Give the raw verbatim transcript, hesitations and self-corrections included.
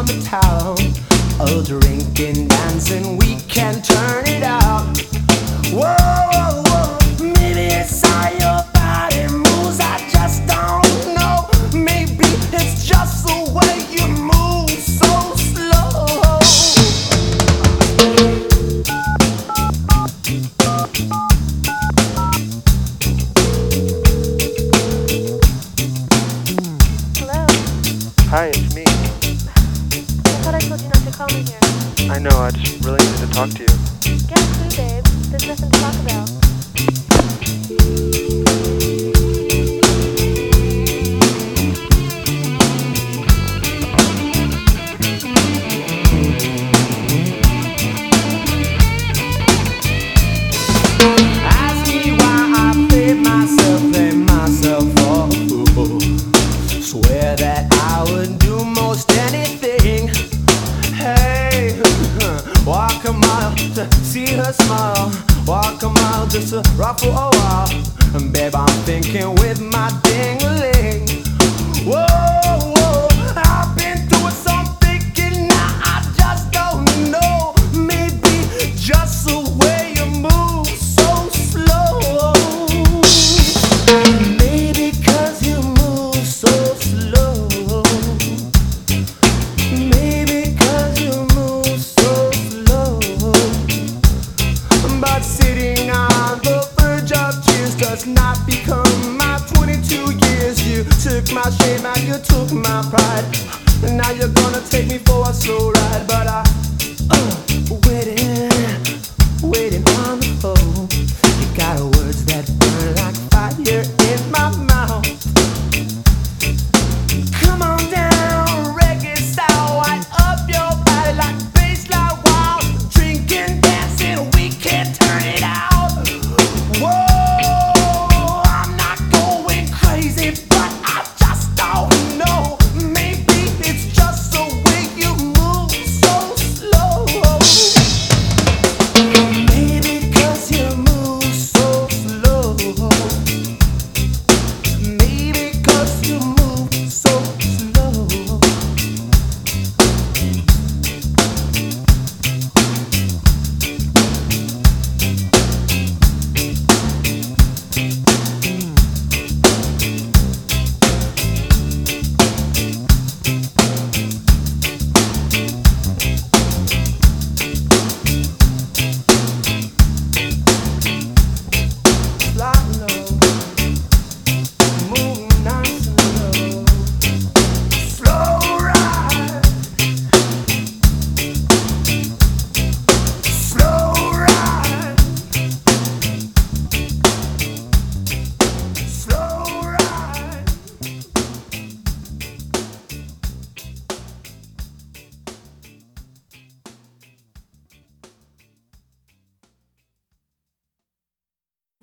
around the town. Oh, drinking, dancing, we can turn it out. Whoa, whoa, whoa, maybe it's how your body moves, I just don't know. Maybe it's just the way you move so slow. Hello? Hi, it's me. I thought I told you not to call me here. I know, I just really needed to talk to you. Get a clue, babe. There's nothing to talk about. Ask me why I play myself, play myself off. Swear that I would do most anything. Hey, walk a mile to see her smile. Walk a mile just to rock for a while. And babe, I'm thinking with my ding-a-ling. Whoa, whoa, I've been through some thinking, now I just don't know. Maybe just the way you move so slow. Maybe 'cause you move so slow. Maybe 'cause you move so slow. But sitting on the verge of tears does not become my twenty-two years. You took my shame and you took my pride. Now you're gonna take me for a slow ride, but I